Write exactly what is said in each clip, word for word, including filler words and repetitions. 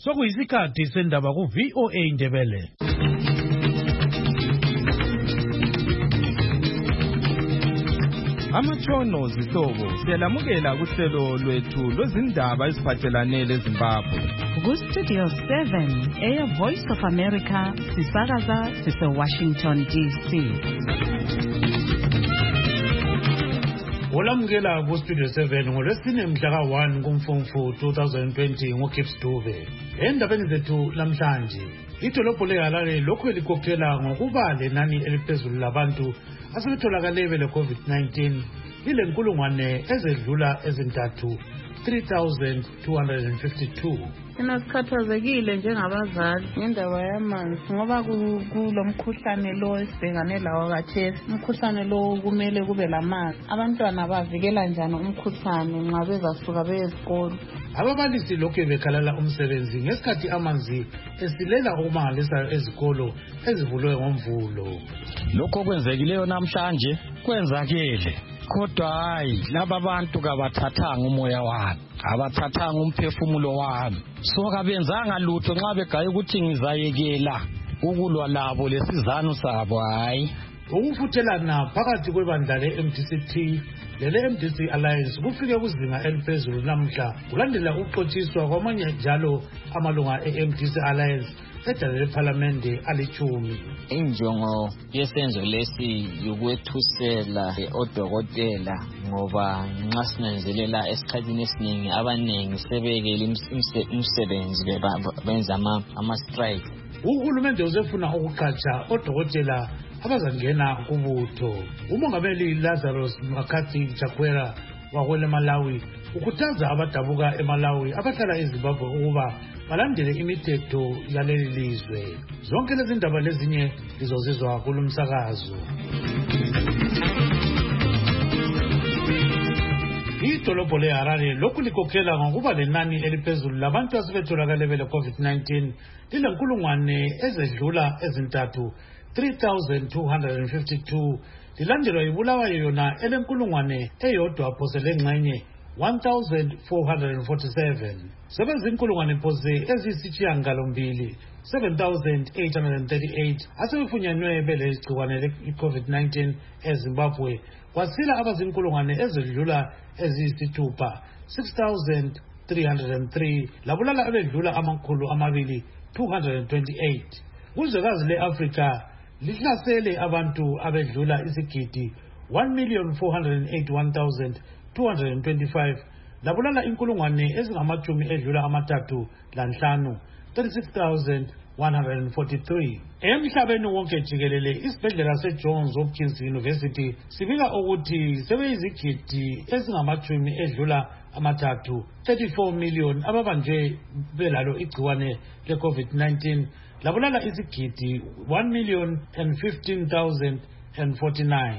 Sokuyisikhathi sendaba ku V O A Indebele. Amatshono zihlobo siyalamukela kuhlelo lwethu lwezindaba eziphathelane leZimbabwe. Ku Studio seven, Air Voice of America, sisakaza sise Washington D C. Olamukela ku Studio seven ngolwesine mhla ka one kuMfumfu twenty twenty ngoKips Dube. Endabeni zethu namhlanje, idolobho leHarare lokhu likhokhela ngokuba lenani eliphezulu labantu asebetholakale bele COVID nineteen lilenkulungwane ezedlula ezintathu three thousand two hundred fifty-two. Sina sikhathazekile njengabazali ngendaba yamanzi ngoba kulomkhuhlane lo esibhekane lawo khathesi. Umkhuhlane lo kumele kube lamanzi. Abantwana bavikela njani umkhuhlane nxa bezasuka beye esikolo? Ababalisi lokhu bekhalala umsebenzi ngesikhathi amanzi esilela ukumangalisayo ezikolo ezivulwe ngomvulo. Lokho kwenzekileyo namhlanje kwenzakele, kodwa hayi laba bantu kabathathanga umoya wami, abathathanga umphefumulo wami. So kabenzanga lutho nxa begaya ukuthi ngizayekela ukulwa labo lesizanu sabo. Hayi, ukufuthelana phakathi kwebandla le-M D C T lele-M D C Alliance kufike kuzinga eliphezulu namhla kulandela ukuxotshiswa kwamanye njalo amalunga e-M D C Alliance edale lephalamende alichumi. Injongo yesenzo lesi yokwethusela odokotela ngoba nxa sinanzelela esikhathini esiningi abaningi sebekele umsebenzi benza ama strike. Uhulumende uzefuna ukuqhatsha odokotela abazangena kubutho. Umongameli Lazarus Makhathi Chakwera wakwele Malawi ukhuthaza abadabuka eMalawi abahlala eZimbabwe ukuba balandele imithetho yaleli lizwe. Zonke lezi ndaba lezinye lizozizwa kulumsakazo. Idolobho leHarare lokhu likhokhela ngokuba lenani eliphezulu labantu asebetholakale bele COVID nineteen lilenkulungwane ezedlula ezintathu three thousand two hundred fifty-two, lilandelwa yibulawayo yona elenkulungwane eyodwa phose lengxenye one thousand four hundred forty-seven. Sebezinkulungwane phose eziyisishiyagalombili seven thousand eight hundred thirty-eight asebefunyanwe bele igciwane le-COVID nineteen eZimbabwe, kwasila abazinkulungwane ezedlula eziyisithupha six thousand three hundred three, labulala abedlula amakhulu amabili two hundred twenty-eight. Kuzwekazi le-Afrika lihlasele abantu abedlula isigidi one million four hundred eighty-one thousand two hundred twenty-five, labulala inkulungwane ezingamachumi edlula amathathu lanhlanu thirty-six thousand one hundred forty-three. Emhlabeni wonke jikelele isibhedlela seJohns Hopkins University sibika ukuthi sebeyizigidi ezingamachumi edlula amathathu thirty-four million ababanjwe belalo igciwane le-COVID nineteen, labulala izigidi one million and fifteen thousand and forty-nine.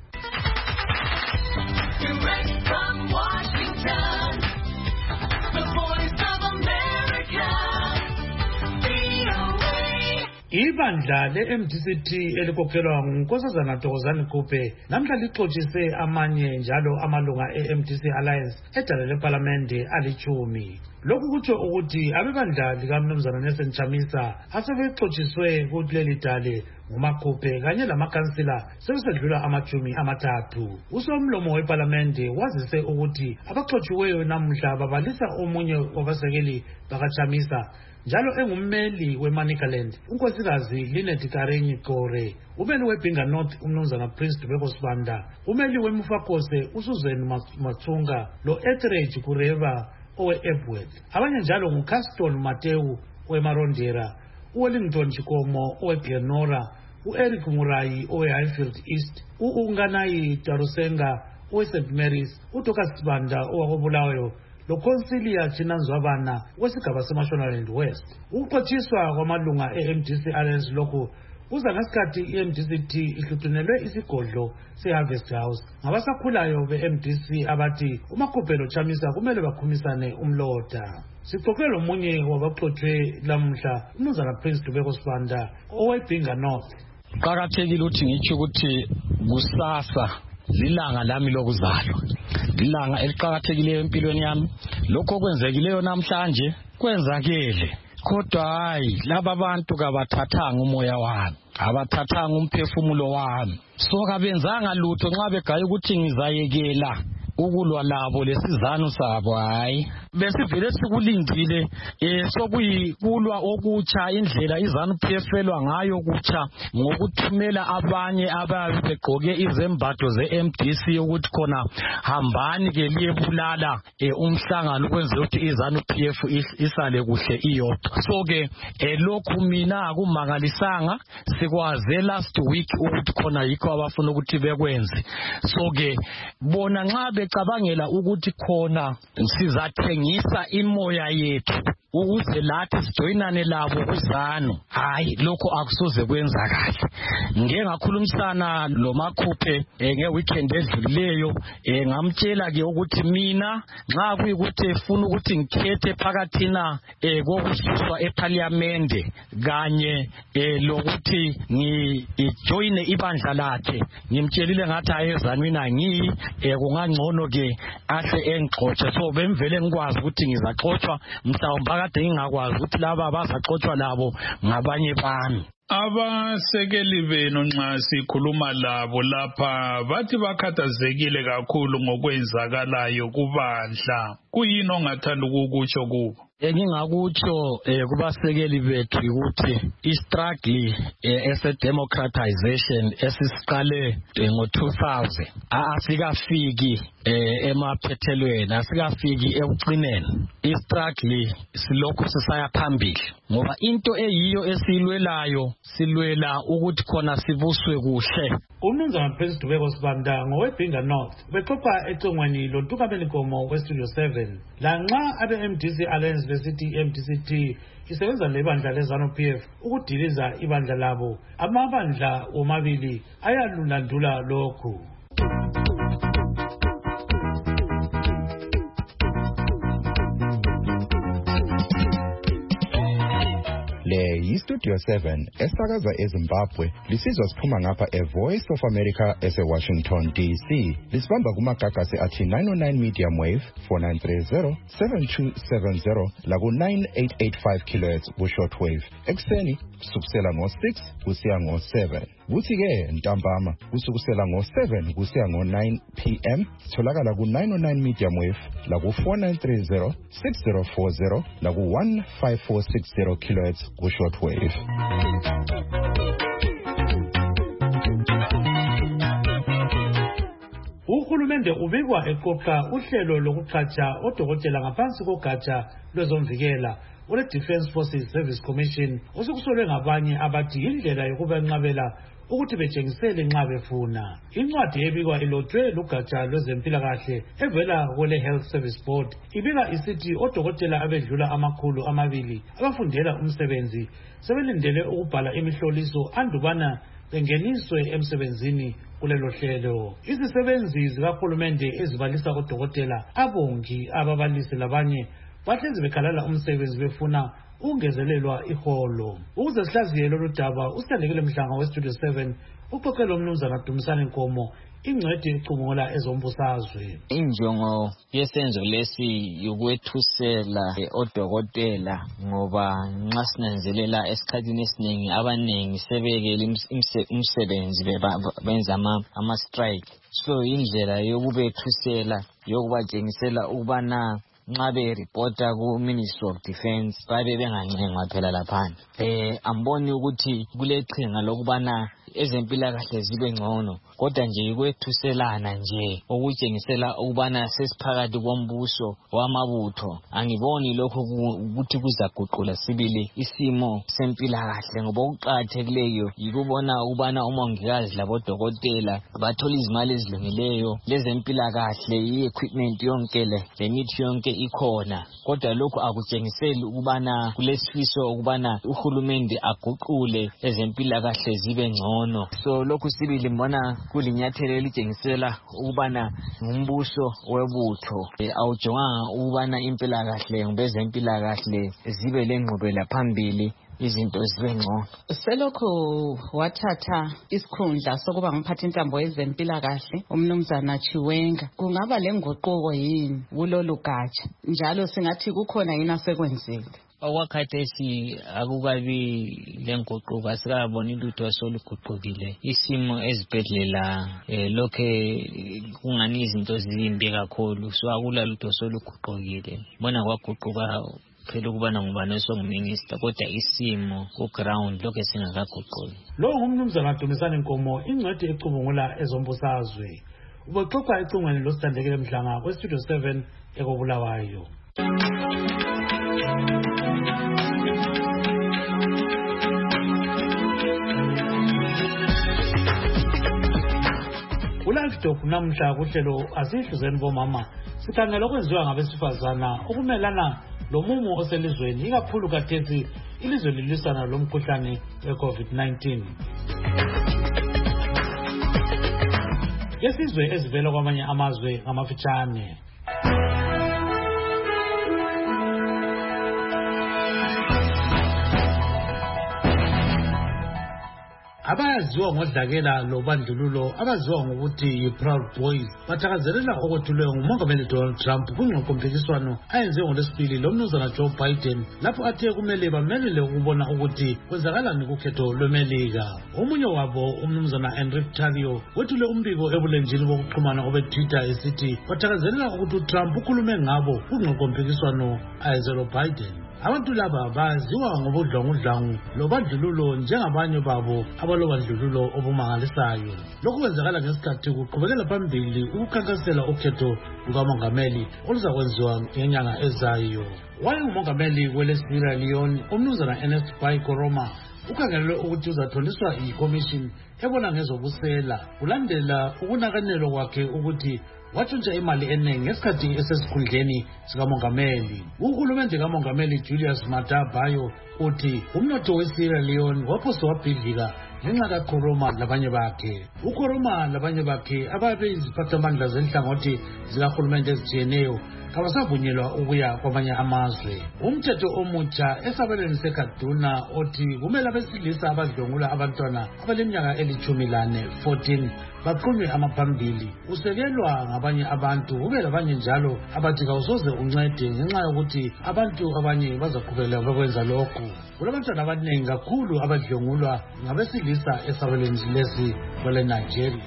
Direct from Washington, the voice of America, V O A. Ibandla le-M D C T elikhokhelwa nguNkosazana Thokozani Kupe namhla lixotshiswe amanye njalo amalunga e-M D C Alliance edale lephalamende alichumi. Lokhu kutsho ukuthi abebandla likaMnumzana Nelson Chamisa asebexotshiswe kuleli dale ngumaKupe kanye lamakansila sebesedlula amachumi amathathu. Usomlomo wePhalamende wazise ukuthi abaxotshiweyo namhla babalisa omunye wabasekeli bakaChamisa njalo engummeli weManicaland unkosikazi Linet Karenyi Gore, umeli weBinga North uMnumzana Prince Dubeko Sibanda, umeli weMufakose uSusan Matsunga lo Etheridge Kureva owe-Epworth. Abanye njalo nguCaston Mateu oweMarondera, uWellington Chikomo oweGlenora, uEric Murayi owe-Highfield East, uUnganayi Darusenga owe-Saint Mary's, uDocas Sibanda owakobulawayo loConsilia Chinanzwabana wesigaba seMashonaland West. Ukuxotshiswa kwamalunga e-M D C Alliance lokhu kuza ngesikhathi i-M D C T ihluthunelwe isigodlo se-Harvest House ngabasakhulayo be-M D C abathi umaKupe loChamisa kumele bakhumisane umlota. Sixoxe lomunye wabaxotshiwe lamhla uMnumzana Prince Dubeko Sibanda oweBinga North. Kuqakathekile ukuthi ngitsho ukuthi kusasa lilanga lami lokuzalwa, lilanga eliqhakathekileyo empilweni yami. Lokho kwenzekileyo namhlanje kwenzakele, kodwa hayi laba bantu kabathathanga umoya wami, abathathanga umphefumulo wami. So kabenzanga lutho nxa begaya ukuthi ngizayekela ukulwa labo lesizano sabo. Hayi besivele sikulindile eh sokuyikulwa okutsha indlela izanu P F elwa ngayo kutsha ngokuthumela abanye ababe begqoke izembatho ze-M D C ukuthi khona hambani ke liyebulala eh umhlangano kwenze ukuthi izanu P F isale kuhle iyodwa. So ke eh lokhu mina akumangalisanga sikwaze last week ukuthi khona yikho abafuna ukuthi bekwenze. So ke bona nxa becabangela ukuthi khona sizathengisa imoya yethu ukuze lathi sijoyinane labo kuzano, hayi lokho akusoze kwenzakala. Ngeke ngakhulumisana lo Makhuphe nge weekend edlulileyo ngamtshela ke ukuthi mina nxa kuyikuthi efuna ukuthi ngikhethe phakathi na kokususwa eParliament kanye lokuthi ngijoyine ibandla lakhe, ngimtshelile ngathi ayezani mina ngiyi kungangcono ke ahle engixotshe. So bemvele ngikwazi ukuthi ngizaxotshwa mhlawumbe kade ngingakwazi ukuthi laba abazaxotshwa labo ngabanye bami. Abasekeli benu nxa sikhuluma labo lapha bathi bakhathazekile kakhulu ngokwenzakalayo kubandla. Kuyini ongathanda ukukutsho kubo? Engingakutsho kubasekeli bethu ukuthi istruggle ese democratization esisiqale ngo two thousand asikafiki emaphethelweni, asikafiki ekugcineni. Istruggle silokho sisaya phambili ngoba into eyiyo esilwelayo silwela ukuthi khona sibuswe kuhle. Umnumzana Prince Dubeko Sibanda ngowebhinga North bexoxa econgweni loNtukabeni Nkomo weStudio seven lanxa abe-M D C Alliance besithi i-M D C T isebenza lebandla lezanu P F ukudiliza ibandla labo. Amabandla omabili ayalulandula lokhu. Le yiStudio seven esakaza eZimbabwe lisizwa siphuma ngapha eVoice of America ese-Washington D C. Lisibamba kumagagasi athi nine oh nine medium wave four nine three zero seven two seven zero laku nine eight eight five kilohertz ku-short wave. Ekseni kusukisela ngo-six kusiya ngo-seven. Kuthi-ke ntambama kusukusela ngo-seven kusiya ngo-nine p m sitholakala ku-nine oh nine medium wave laku four nine three zero six zero four zero laku one five four six zero kilohertz ku-short wave. Uhulumende ubikwa eqoqa uhlelo lokuqhatsha odokotela ngaphansi kogatsha lwezomvikela ule Defence Forces Service Commission osukusolwe ngabanye abathi indlela yokubanqabela ukuthi betshengisele nxa befuna. Incwadi ebikwa ilotshwe lugatsha lwezempilakahle evela kule Health Service Board ibika isithi odokotela abedlula amakhulu amabili abafundela umsebenzi sebelindele ukubhala imihloliso andubana bengeniswe emsebenzini kulelo hlelo. Izisebenzi zikahulumende ezibalisa odokotela, abongi, ababalisi labanye bahlezi bekhalala umsebenzi befuna ungezelelwa iholo. Ukuze sihlaziye lolu daba usithandekile Mhlanga weStudio seven uxoxe lo Mnumzana Dumisani Nkomo ingcwedi ecubungula ezombusazwe. Injongo yesenzo lesi yokwethusela odokotela ngoba nxa sinanzelela esikhathini esiningi abanengi sebekele umsebenzi benza ama strike. So indlela yokubethusela yokubatshengisela ukubana nxa beripota ku Ministry of Defence babe bengancengwa phela laphana. Eh amboni ukuthi kuleqhinga lokubana ezempilakahle zibe ngcono, kodwa nje ukwethuselana nje okutshengisela ukubana sesiphakathi kombuso wamabutho. Angiboni lokho ukuthi kuzaguqula sibili isimo sempilakahle ngoba ukuqathekileyo yikubona ukubana umongikazi labodokotela bathola izimali ezilungileyo lezempilakahle, i-equipment yonke le lemithi yonke ikhona. Kodwa lokho akutshengiseli ukubana kulesifiso ukubana uhulumende aguqule ezempilakahle zibe ngcono. So lokhu sibili mbona kulinyathelo elitshengisela ukubana ngumbuso webutho awujonganga ukubana impilakahle ngobezempilakahle zibe lengqubela phambili izinto zibe ngcono. Selokho wathatha isikhundla sokuba ngumphathi intambo yezempilakahle umnumzana Chiwenga, kungaba lenguquko yini kulolu gatsha njalo singathi kukhona yini asekwenzile? okwakhathesi akukabi lenguquko asikaboni lutho soluguqukile isimo ezibhedlela eh, lokhe kungani izinto zimbi kakhulu so akula lutho soluguqukile bona kwaguquka phela ukubana ngubani osonguminister kodwa isimo ku ground lokho singakaguquki. Lo ngumnumzana Dumisani Nkomo ingcwadi ecubungula ezombusazwe. Uboxoxa ecingweni losithandekile Mhlanga kwe Studio seven ekobulawayo. Ulivestock namhla kuhlelo asihluzeni bomama sikhangela okwenziwa ngabesifazana ukumelana lomumo oselizweni ikakhulu kathesi ilizwe lilisana lomkhuhlane we-COVID nineteen. Yesizwe ezivela kwamanye amazwe ngamafitshane. Abayaziwa ngodlakela lobandlululo abaziwa ngokuthi yi-Proud Boys bathakazelela okwethulwe ngumongameli Donald Trump kwingqoqompikiswano ayenze ngolwesibili lomnumzana Joe Biden lapho athe kumele bamelele ukubona ukuthi kwenzakalani kukhetho lweMelika. Omunye wabo umnumzana Enrique Tarrio wethule umbiko ebulenjini bokuxhumana obe-Twitter esithi bathakazelela ukuthi uTrump ukhulume ngabo kwingqoqompikiswano ayenze loBiden. Abantu laba baziwa ngobudlongudlongo lobandlululo njengabanye babo abalobandlululo obumangalisayo. Lokhu kwenzakala ngesikhathi kuqhubekela phambili ukukhankasela ukhetho lukamongameli oluzakwenziwa ngenyanga ezayo. Wayengumongameli wele-Sierra Leone umnumzana Ernest Bai Koroma ukhangelelwe ukuthi uzatholiswa ikomishini ebona ngezobusela kulandela ukunakanelwa kwakhe ukuthi watshontsha imali eningi ngesikhathi esesikhundleni sikamongameli. Uhulumende kamongameli Julius Maada Bio uthi umnotho we-Sierra Leone waphose wabhidlika ngenxa kaKoroma labanye bakhe. UKoroma labanye bakhe ababe iziphathamandla zenhlangothi zikahulumende ezitshiyeneyo kabasavunyelwa ukuya kwamanye amazwe. Umthetho omutsha esabelweni seKaduna othi kumele abesilisa abadlwengula abantwana abaleminyaka elithumi lane fourteen baqhunywe amaphambili usekelwa ngabanye abantu kube labanye njalo abathi kawusoze uncede ngenxa yokuthi abantu abanye bazaqhubeka bekwenza lokhu. Kulabantwana abaningi kakhulu abadlwengulwa ngabesilisa esabelweni lesi kwele Nigeria.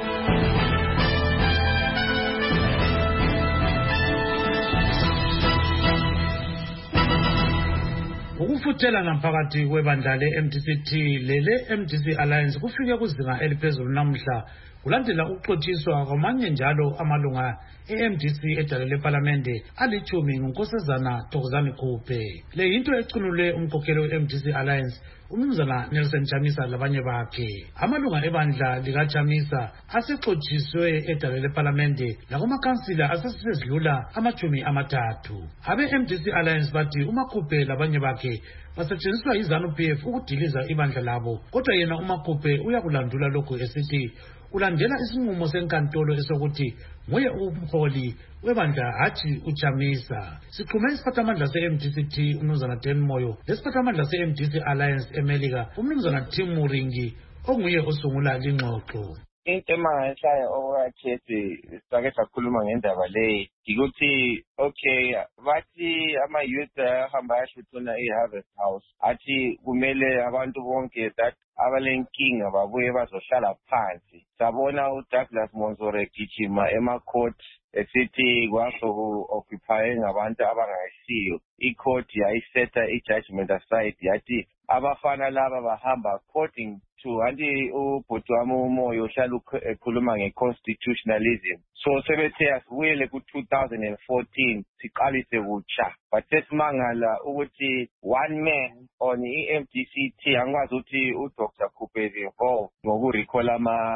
Ukufuthelana phakathi kwebandla le-M D C T lele-M D C Alliance kufike kuzinga eliphezulu namhla kulandela ukuxotshiswa kwamanye njalo amalunga e-M D C edale leParlamente alithumi ngunkosazana Thokozani Kupe. Le yinto ecunule umkhokheli we-M D C Alliance umnumzana Nelson Chamisa labanye bakhe. Amalunga ebandla likaChamisa asexotshiswe edale leParlamente lakumakhansila asesezidlula amachumi amathathu. Abe-M D C Alliance bathi uMakupe labanye bakhe basetshenziswa yi-ZANU P F ukudiliza ibandla labo kodwa yena uMakupe uyakulandula lokhu esithi ulandela isinqumo senkantolo esokuthi nguye umholi webandla hathi uChamisa. Siqhume isiphathamandla se-M D C T umnumzana Dan Moyo lesiphathamandla se-M D C Alliance eMelika umnumzana Tim Muringi onguye osungula lingxoxo. Into emangayisayo okwakhesi sake sakhuluma ngendaba leyi ukuthi okay bathi ama-youth ahamba ayahluthuna i-Harvest House athi kumele abantu bonke that abalenkinga babuye bazohlala phansi. Sabona uDouglas Monzore gijima ema-court esithi kwaso-occupye ngabantu abangayisiyo. I-court yayisetha i-judgment aside yathi abafana laba bahamba according to anti ubhuti wami uMoyo uhlala ekhuluma nge-constitutionalism. So sebethe asibuyele ku-two thousand fourteen siqalise kutsha. But sesimangala ukuthi one man on i-M D C T angikwazi ukuthi uDoctor Kupe is involved ngokurecall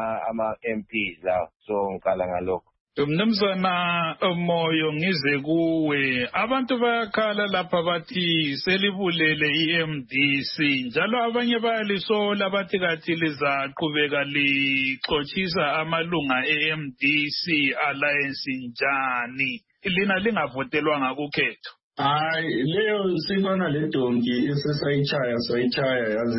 ama-M Ps lawo. So ngikala ngalokho. Mnumzana Moyo ngize kuwe abantu bayakhala lapha bathi selibulele i-M D C njalo abanye bayalisola bathi kathi lizaqhubeka lixotsisa amalunga e-M D C Alliance njani lina lingavotelwanga kukhetho. Hayi leyo sifana le donki esesayichaya sayichaya yaze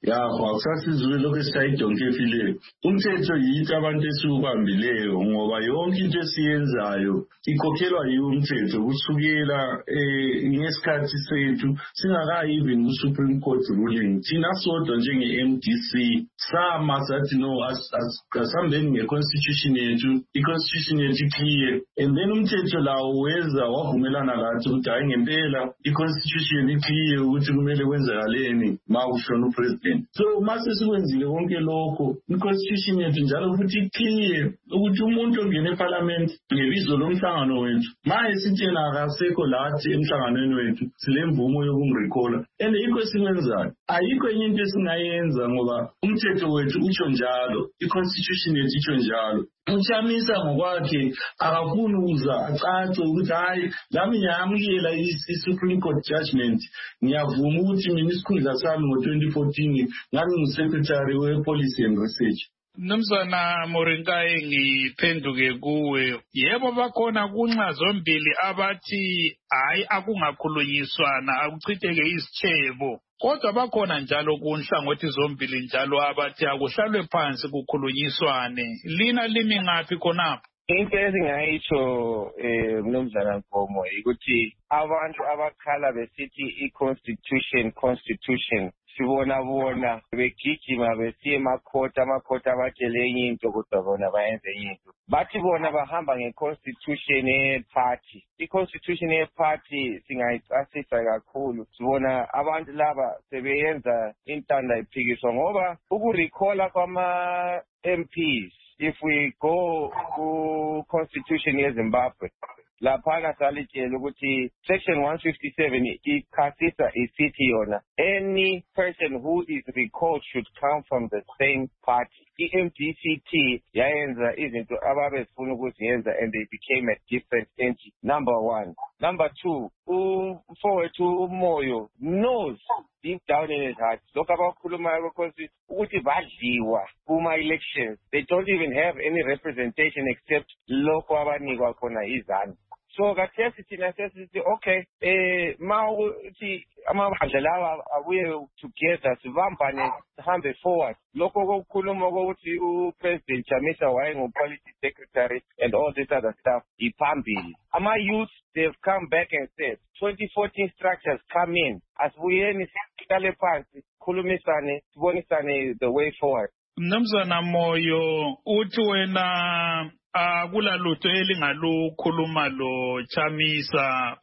ya kwakusasizwe lokho esayidonke efile umthetho yithi abantu esiubambileyo ngoba yonke into esiyenzayo ikhokhelwa yiwo umthetho kusukela eh ngesikhathi sethu singakayi even ku Supreme Court ruling thina sodwa njenge M D C sama sathi no asambeni nge constitution yethu i constitution yethu clear and then umthetho lawo weza wavumelana lathi ukuthi hayi ngempela i constitution clear ukuthi kumele kwenzakaleni mawushona upresident. So mase sikwenzile konke lokho i-constitution yethu njalo futhi clear ukuthi umuntu ongena eparliament ngebizo lomhlangano wethu maye sithena akasekho lathi emhlanganweni wethu silemvumo yokumrecalla and yikho sikwenzayo ayikho enye into esingayenza ngoba umthetho wethu utsho njalo i-constitution yethu itsho njalo. Uchamisa ngokwakhe akafuni ukuza acace ukuthi hayi lami ngiyamukela i-Supreme Court judgment ngiyavuma ukuthi mina isikhundla sami ngo twenty fourteen ngani ngisecretary we-policy and research. Mnumzana Morinkayi ngiphenduke kuwe yebo bakhona kunxa zombili abathi hayi akungakhulunyiswana akuchitheke isitshebo kodwa bakhona njalo kunhlangothi zombili njalo abathi akuhlalwe phansi kukhulunyiswane lina limi ngaphi khonapho? Into ezingayitsho eh Mnumzana Nkomo ukuthi abantu abakhala besithi i-constitution constitution sibona bona begijima besiye emakhota amakhota abatshele enye into kodwa bona bayenze enye into bathi bona bahamba nge-constitution ye-party. I-constitution ye-party singayicasisa kakhulu sibona abantu laba sebeyenza intanda iphikiswa ngoba ukurecalla kwama-M Ps if we go to constitution yeZimbabwe laphana salitshela ukuthi section one fifty-seven ikhasisa isithi yona any person who is recalled should come from the same party. I-M D C T yayenza izinto ababezifuna ukuziyenza and they became a different entity. Number one. Number two, umfowethu uMoyo knows deep down in his heart lokho abakhulumayo because ukuthi badliwa kuma-elections they don't even have any representation except lokho abanikwa khona izanu. So kathesi thina sesithi okay eh mawuthi amabandla lawa abuye together sibambane sihambe forward lokho kokukhuluma ukuthi upresident Chamisa waye ngo-policy secretary and all this other stuff iphambili. Ama-youth they've come back and said twenty fourteen structures come in asibuyeni sihlale phansi khulumisane sibonisane the way forward. Mnumzana Moyo uthi wena akula lutho elingalukhuluma lo Chamisa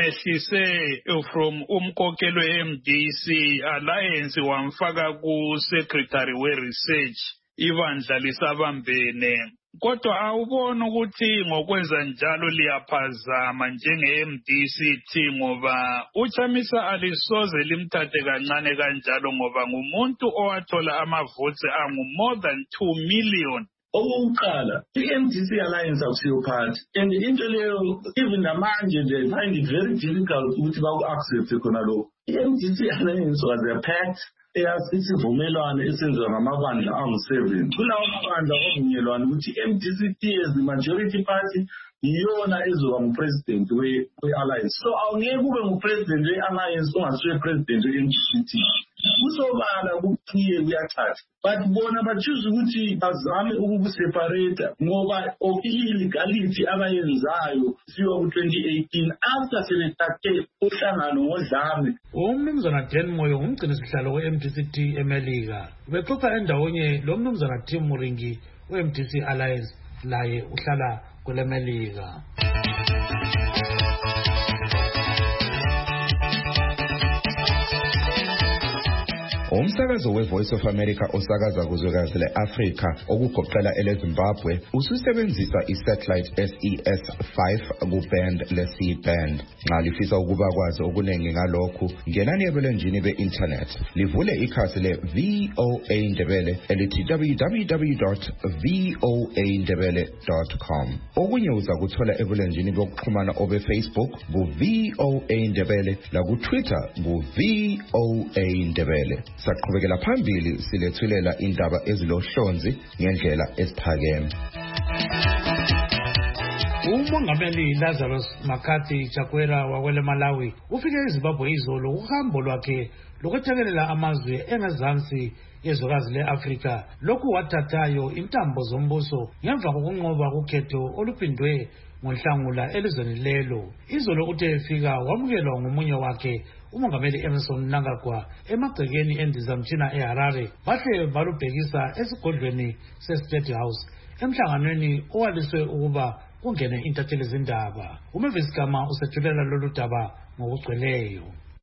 umehlise from umkokelo M D C alliance wamfaka ku secretary we research ibandla lisabambene kodwa awubona ukuthi ngokwenza njalo liyaphazama njenge M D C T ngoba uChamisa alisoze limthathe kancane kanjalo ngoba ngumuntu owathola amavoti angu more than two million. Okokuqala i-M D C Alliance akusiyo party and into leyo even namanje they find it very difficult ukuthi baku-accept khona lokho. I-M D C Alliance was a pact eyasivumelwano esenziwa ngamabandla angu-seven kulawo mabandla okuvunyelwana ukuthi i-M D C T as the majority party yiyona ezoba ngupresident we-alliance. So awungeke kube ngupresident we-alliance ongasuye president we-M D C T kusobala kuclear kuyacaca but bona bachoose ukuthi bazame ukukuseparate ngoba of illegality abayenzayo siwa ku twenty eighteen after sebethathe uhlangano ngodlame. Umnumzana Dan Moyo ngumgcini sihlalo we-M D C T eMelika bexoxa endawonye lo mnumzana Tim Muringi we-M D C Alliance laye uhlala kule Melika. Umsakazo we-Voice of America osakaza kuzwekazi le-Afrika okugoqela ele-Zimbabwe ususebenzisa i-satellite S E S five ku-band le-C band. Nxa lifisa ukuba kwazi okuningi ngalokhu ngenani ebulenjini be-internet livule ikhasi le-V O A Ndebele elithi w w w dot v o a ndebele dot com. Okunye uza kuthola ebulenjini bokuxhumana obe-Facebook bu-V O A Ndebele naku-Twitter bu-V O A Ndebele. Saqhubekela phambili silethulela indaba ezilohlonzi ngendlela esiphakeme. Umoya umongameli Lazarus Makhathi Chakwera wakwele Malawi ufike eZimbabwe izolo uhambo lwakhe lokwethekelela amazwe engezansi yezwekazi le-Afrika. Lokhu wathathayo intambo zombuso ngemva kokunqoba kukhetho oluphindwe ngoNhlangula elizweni lelo. Izolo uthe efika wamukelwa ngomunye wakhe umongameli Emmerson Mnangagwa emagcekeni endizamtshina eHarare. Bahle balubhekisa esigodlweni se-State House emhlanganweni owaliswe ukuba kungene intatheli zindaba. uMavis Gama usethulela lolu daba ngokugcweleyo.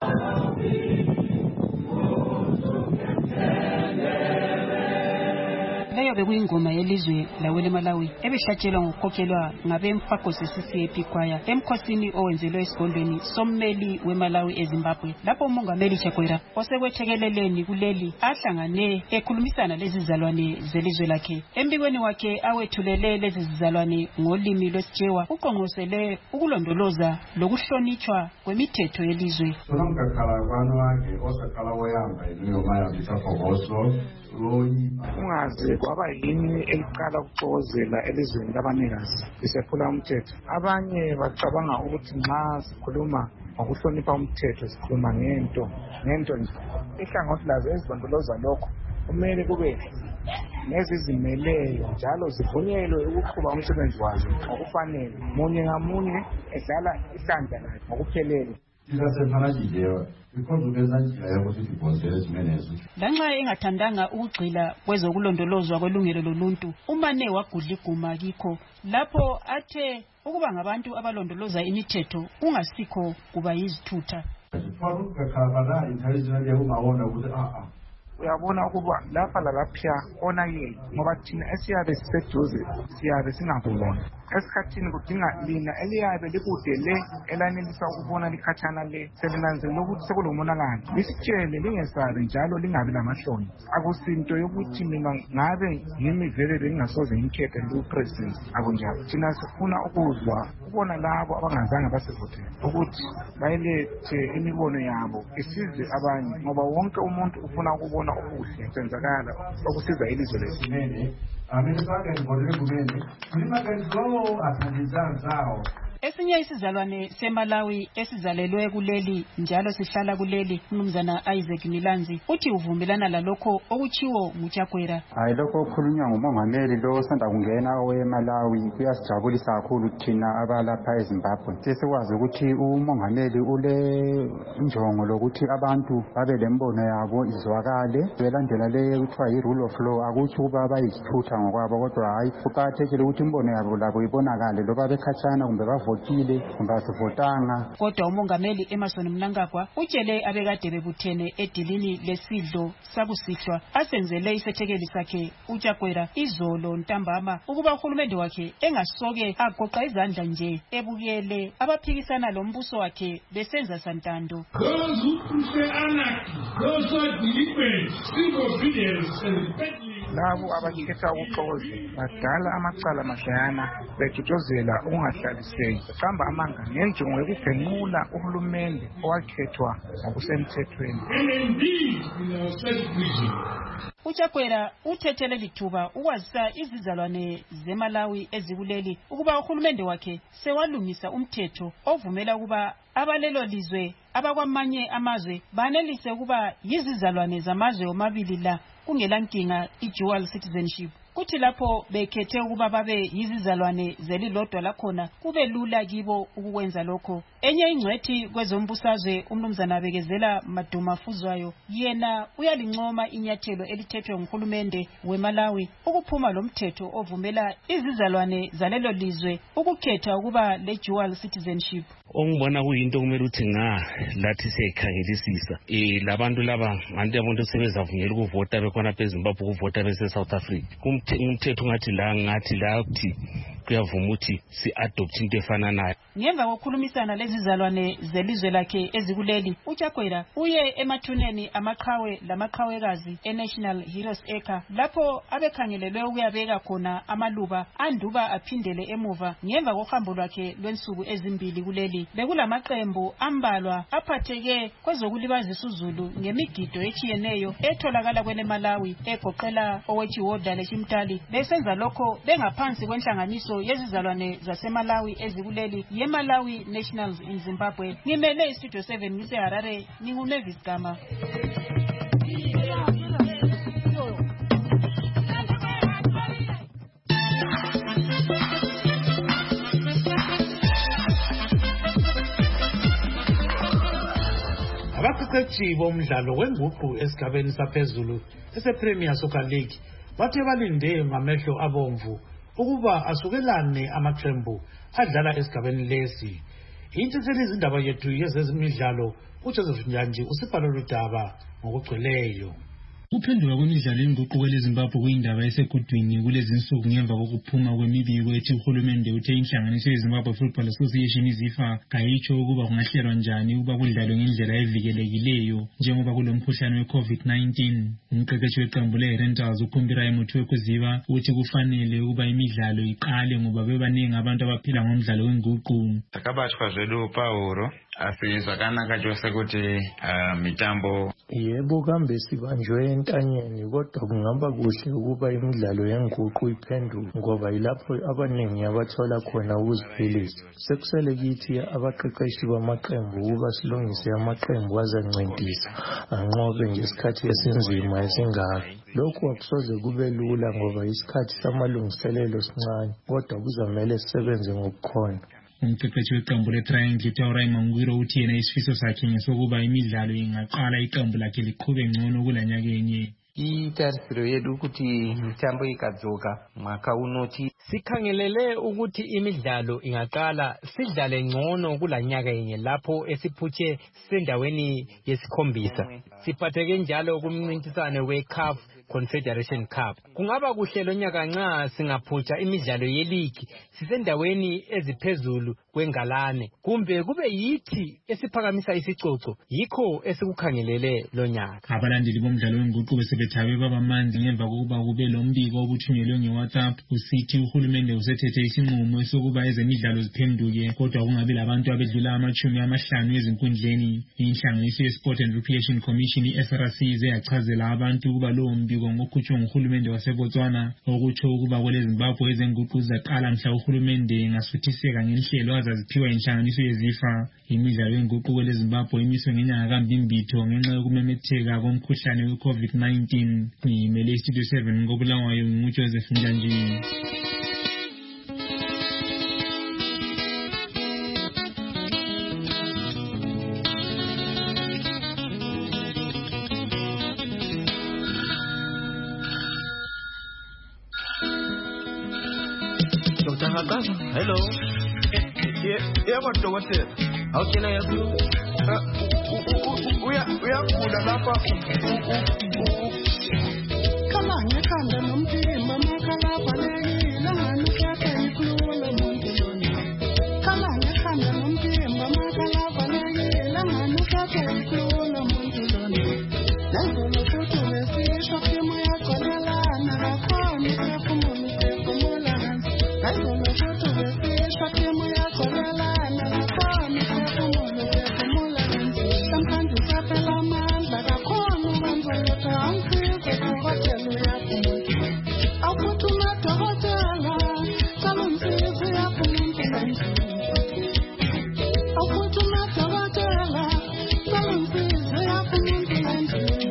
Leyo bekuyingoma yelizwe lawele Malawi ebehlatshelwa ngokukhokhelwa ngabemfagosi C C A P choir emkhosini owenzelwe esigodlweni sommeli weMalawi eZimbabwe, lapho umongameli Chakwera osekwethekeleleni kuleli ahlangane ekhulumisana lezi zizalwane zelizwe lakhe. Embikweni wakhe awethulele lezi zizalwane ngolimi lwesijewa uqonqosele ukulondoloza lokuhlonitshwa kwemithetho yelizwe. Ungaze kwaba yini eliqala ukuxokozela elizweni labanikazi lisephula umthetho. Abanye bacabanga ukuthi nxa sikhuluma ngokuhlonipha umthetho sikhuluma ngento ngento nje. Ihlangothi lazo ezilondoloza lokho kumele kube nezizimeleyo njalo zivunyelwe ukuqhuba umsebenzi wazo ngokufanele, munye ngamunye edlala ihlandla lakhe ngokuphelele. Lanxa engathandanga ukugxila kwezokulondolozwa kwelungelo loluntu, umane wagudla iguma kikho lapho athe ukuba ngabantu abalondoloza imithetho ungasikho kuba yizithutha. Uyabona ukuba lapha lalapha onakele ngoba thina esiyabe siseduze siyabe singaboni. Esikhathini kudinga lina eliyabe likude le elanelisa ukubona likhatshana le selinanzelela ukuthi sekulomonakalo. Lisitshele lingesabi njalo lingabi lamahloni. Akusinto yokuthi mina ngabe yimi vele bengingasoze ngikhethe lo president akunjalo. Thina sifuna ukuzwa ukubona labo abangazange basivotele ukuthi bayilethe imibono yabo isize abanye, ngoba wonke umuntu ufuna ukubona okuhle senzakala okusiza ilizwe lethu. Esinye isizalwane seMalawi esizalelwe kuleli njalo sihlala kuleli uMnumzana Isaac Milanzi uthi uvumelana lalokho okuchiwo nguChakwera. Hayi, lokho okukhulunywa ngumongameli lo osanda kungena weMalawi kuyasijabulisa kakhulu thina abalapha eZimbabwe. Sesikwazi ukuthi umongameli ule injongo lokuthi abantu babe lembono yabo izwakale belandela le kuthiwa yi-rule of law. Akuthi ukuba bayisithutha ngokwabo, kodwa hayi, kuqakathekile ukuthi imbono yabo labo ibonakale loba bekhatshana kumbe votile kumbe asivotanga. Kodwa umongameli Emmerson Mnangagwa utshele abekade bebuthene edilini lesidlo sakusihlwa asenzele isethekeli sakhe uChakwera izolo ntambama ukuba uhulumende wakhe engasoke agoqa izandla nje ebukele abaphikisana lombuso wakhe besenza santando. Labo abakhetha ukuxokozela badala amacala madlayana bekitozela ukungahlaliseki, hamba amanga ngenjongo yokubhenqula uhulumende owakhethwa ngokusemthethweni. uChakwera uthethele lithuba ukwazisa izizalwane zeMalawi ezikuleli ukuba uhulumende wakhe sewalungisa umthetho ovumela ukuba abalelo lizwe abakwamanye amazwe banelise ukuba yizizalwane zamazwe omabili la kungelankinga i-dual citizenship. Kuthi lapho bekhethe ukuba babe yizizalwane zelilodwa lakhona kube lula kibo ukwenza lokho. Enye ingcwethi kwezombusazwe uMnumzana Bekezela Madumafuzwayo yena uyalincoma inyathelo elithethwe nguhulumende weMalawi ukuphuma lomthetho ovumela izizalwane zalelo lizwe ukukhetha ukuba le-dual citizenship. Ongibona kuyinto kumele uthi nga lathi siyayikhangelisisa eh labantu laba nganti abantu sebezavunyela ukuvota bekhona eZimbabwe ukuvota bese South Africa. Umthetho ngathi la ngathi la uthi kuyavuma ukuthi si adopt into efana nayo. Ngemva kokukhulumisana lezizalwane zelizwe lakhe ezikuleli uChakwera uye emathuneni amaqhawe lamaqhawekazi eNational Heroes Acre lapho abekhangelelwe ukuyabeka khona amaluba anduba aphindele emuva ngemva kohambo lwakhe lwensuku ezimbili kuleli. Bekulamaqembu ambalwa aphatheke kwezokulibazisa uZulu ngemigido echiyeneyo etholakala kweleMalawi egoqela owechiwoda lechimtali besenza lokho bengaphansi kwenhlanganiso inkonzo yezizalwane zaseMalawi ezikuleli yeMalawi Nationals in Zimbabwe. Ngimele iStudio seven ngiseHarare, ninguMavis Gama. Abaqeqeshi bomdlalo wenguqu esigabeni saphezulu ese-Premier Soccer League bathe balinde ngamehlo abomvu ukuba asukelane amaqembu adlala esigabeni lesi. Intshiseli izindaba yethu yezezimidlalo uJoseph Njanji usibhalo ludaba ngokugcweleyo. Ukuphenduka kwemidlalo yenguquko leZimbabwe kuyindaba esegudwini kulezi insuku ngemva kokuphuma kwemibiko ethi uhulumende uthe inhlanganiso yeZimbabwe Football Association izifa kayitsho ukuba kungahlelwa njani ukuba kudlalwe ngendlela evikelekileyo njengoba kulomkhuhlane we-COVID nineteen. Umqeqeshi weqembu le-Rentals uKhumbirayi Muthi wekuziba uthi kufanele ukuba imidlalo iqale ngoba bebaningi abantu abaphila ngomdlalo wenguqu. Takabatshwa zvedu pauro asi zvakanaka chose kuti mitambo yebo kambe sibanjwe entanyeni kodwa kungaba kuhle ukuba imidlalo yenguqu iphenduke ngoba yilapho abaningi abathola khona ukuziphilisa. Sekusele kithi abaqeqeshi bamaqembu ukuba silungise amaqembu azancintisa anqobe ngesikhathi esinzima esingaka. Lokhu akusoze kube lula ngoba isikhathi samalungiselelo sincane kodwa kuzamele sisebenze ngokukhona. Umqeqeshi weqembu le-Triangle uTaurai Mangwiro uthi yena isifiso sakhe ngesokuba imidlalo ingaqala iqembu lakhe liqhube ngcono kulanyakenye. Itarisiro yedu ukuthi mitambo ikadzoka mwaka unoti sikhangelele ukuthi imidlalo ingaqala sidlale ngcono kulanyaka yenye lapho esiphutshe sendaweni yesikhombisa. Siphatheke njalo kumncintiswane we-CAF Confederation Cup. Kungaba kuhle lo nyaka nxa singaphutsha imidlalo yeligi sisendaweni eziphezulu kwengalane kumbe kube yithi esiphakamisa isicoco yikho esikukhangelele lo nyaka. Abalandeli bomdlalo wenguqu besebethabe babamanzi ngemva kokuba kube lo mbiko obuthunyelwe nge-WhatsApp usithi uhulumende usethethe isinqumo sokuba ezemidlalo ziphenduke kodwa kungabi labantu abedlula amachumi amahlanu ezinkundleni. Inhlanganiso ye-Sport and Recreation Commission i-S R C ize yachazela abantu ukuba lowo mbiko ngokhutshwe nguhulumende waseBotswana okutsho ukuba kweleZimbabwe ezenguqu zaqala mhla uhulumende engasuthiseka ngenhlelo azaziphiwa inhlanganiso yezifa. Imidlalo yenguqu kweleZimbabwe imiswe ngenyanga kaMbimbitho ngenxa yokumemetheka komkhuhlane we-COVID nineteen. Ngimele iStudio seven ngobulawayo nguJoseph Njanji. Hello. Yeah, yeah, what do what's it? How can I help you? Uh, we are we are good enough. Come on, you can't do nothing. Mama, come on, balegi. Lama nukata ikulu montoni. Come on, you can't do nothing. Mama, come on, balegi. Lama nukata ikulu montoni. Nango lokutu wesi shoki moya kodela na kwa mika kumuni kumula hansi. Nango lokutu wesi shoki moya kodela na kwa mika kumuni kumula hansi. Sometimes you have a man, but I call you when you're hungry. Hotel ya kumuni. Aku tu mata hotel la. Salon si si ya kumuni hansi. Aku tu mata hotel la. Salon si si ya kumuni hansi.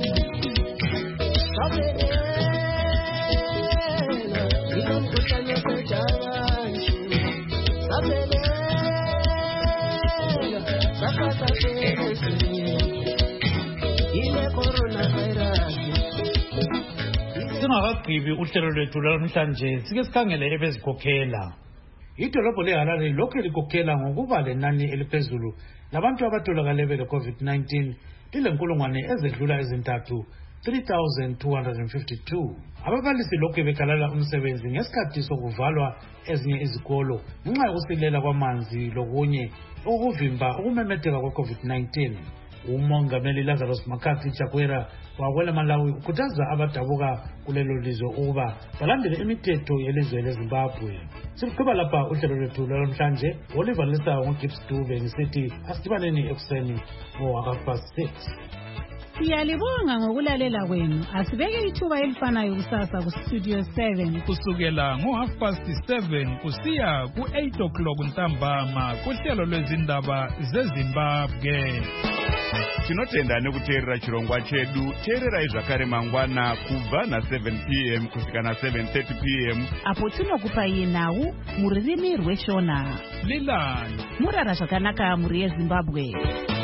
Singakagqibi uhlelo lwethu lwanamhlanje sike sikhangele ebezikhokhela. Idolobho leHarare lokhu likhokhela ngokuba lenani eliphezulu labantu abatholakale bele-COVID nineteen lilenkulungwane ezedlula ezintathu three thousand two hundred fifty-two. Ababalisi lokhu bekalala umsebenzi ngesikhathi sokuvalwa ezinye izikolo ngenxa yokusilela kwamanzi lokunye okuvimba ukumemetheka kwe-COVID nineteen. Umongameli Lazarus Makathi Chakwera wakwela Malawi ukhuthaza abadabuka kulelo lizwe ukuba balandele imithetho yelizwe leZimbabwe. Siqhuba lapha uhlelo lwethu lwamhlanje. Oliver Lisa ngoGibbs Dube ngisithi asidibaneni ekuseni ngo half past six. Siyalibonga ngokulalela kwenu. Asibeke ithuba elifanayo kusasa ku Studio seven. Kusukela ngo half past seven kusiya ku eight o'clock ntambama kuhlelo lwezindaba zeZimbabwe. Tinotenda nekuteerera chirongwa chedu. Teererai zvakare mangwana kubva na seven p m kusvika na seven thirty p m Apo tinokupai nhau muririmi rweshona. Lilani Murara zvakanaka muri yeZimbabwe.